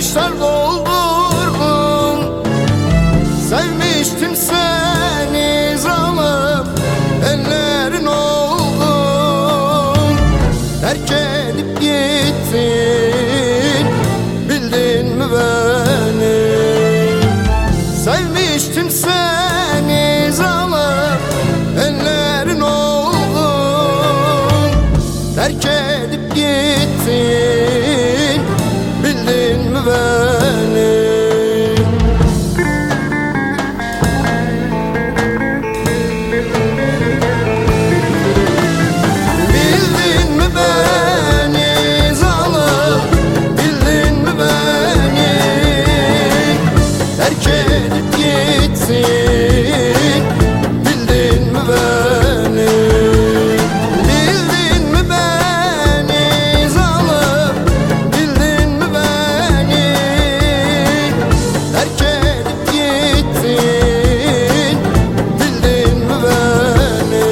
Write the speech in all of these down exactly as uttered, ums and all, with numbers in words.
yaşlar doldurdum. Sevmiştim seni zalim, ellerin oldum. Terk edip gittin, bildin mi beni? Sevmiştim seni zalim, ellerin oldum. Terk edip gittin, bildin mi beni? Bildin mi beni zalim, bildin mi beni? Terk edip gittin, bildin mi beni? Bildin mi beni zalim, bildin mi beni? Terk edip gittin, bildin mi beni?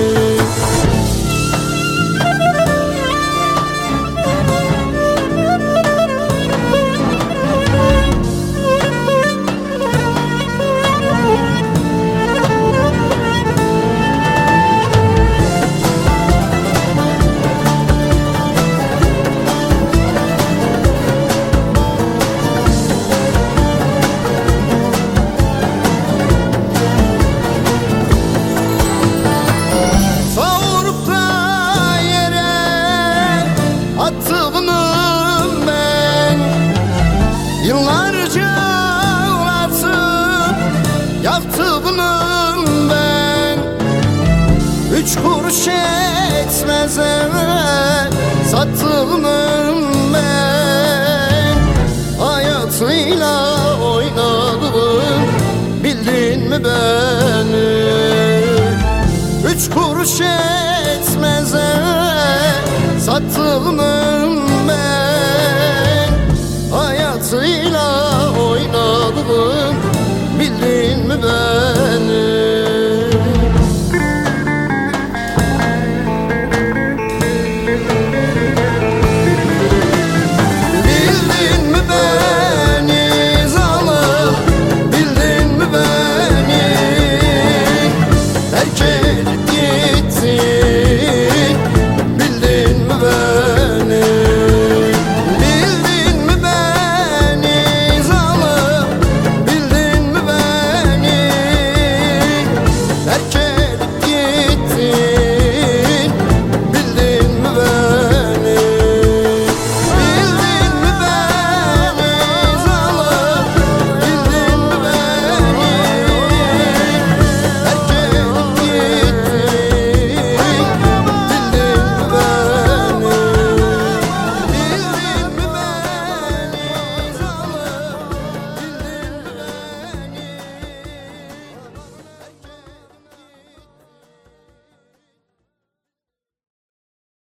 Savurup da yere attığınım ben, yıllarca ağlatıp yaktığınım ben. Üç kuruş etmez eve sattığınım ben. Hayatıyla oynadım, bildin mi beni? Üç kuruş etmez eve sattığımım ben. Hayatıyla oynadım, bildin mi ben?